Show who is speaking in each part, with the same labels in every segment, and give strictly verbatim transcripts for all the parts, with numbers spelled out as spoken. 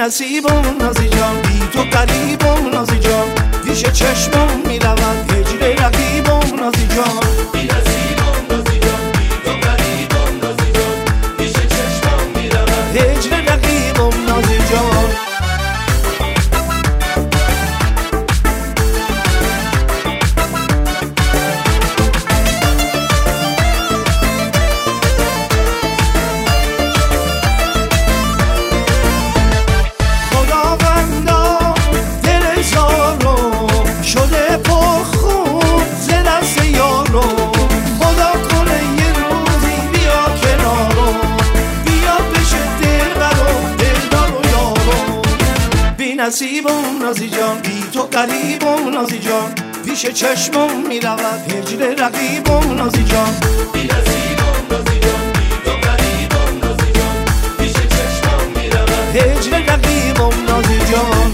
Speaker 1: نصیبم نازی جان، بی تو قریبم نازی جان، پیش چشمم میرود هجر رقیبم نازی جان.
Speaker 2: بی نصیبم نازی جان، بی تو قریبم نازی جان، پیش چشمم میرود
Speaker 1: هجر رقیبم نازی جان. نصیبم نازی جان، بی تو قریبم نازی جان، پیش چشمم میرود هجر رقیبم نازی جان.
Speaker 2: بی نصیبم نازی جان، بی تو قریبم نازی جان، پیش چشمم میرود
Speaker 1: هجر رقیبم نازی جان.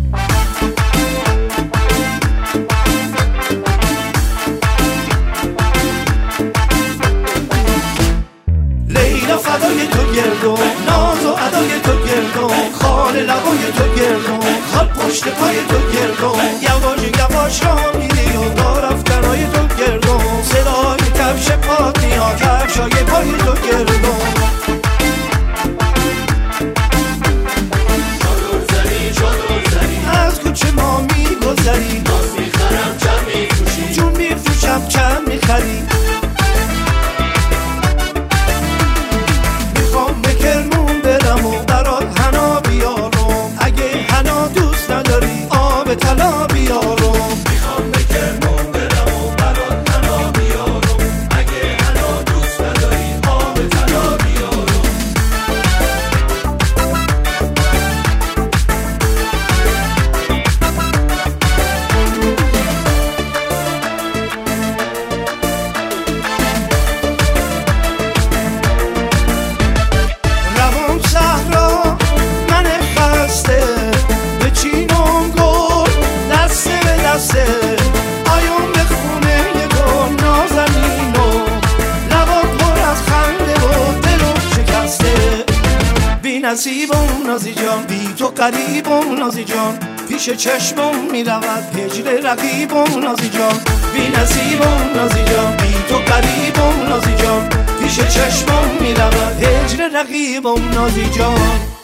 Speaker 1: لیلا فدای تو گردم، ناز و ادای تو گردم، خال لبای تو گردم، خال پشت پای تو گردم، یواش یواش را میری و دارفترهای تو گردم، صدای کفش پات میاد کفشای پای تو گردم.
Speaker 2: چادر زنی چادر زنی
Speaker 1: از کوچه ما میگذری،
Speaker 2: ناز میخرم چند میفروشی،
Speaker 1: جون میفروشم چند میخری. میخوام به کرمون برم و برات حنا بیارم، اگه حنا دوست نداری آب طلا بیارم.
Speaker 2: میخوام به کرمان برم و برات حنا بیارم، اگه حنا دوست نداری آب طلا بیارم.
Speaker 1: روان صحرا من خسته، به چینم گل دسته به دسته، آیون به خونه گل نازنینو، لبات پر از خنده و دلم شکسته. بی نصیبم نازی جان، بی تو قریبم نازی جان، پیش چشمم میرود هجر رقیبم نازی جان. بی نصیبم نازی جان، بی تو قریبم نازی جان، پیش چشمم میرود هجر رقیبم نازی جان.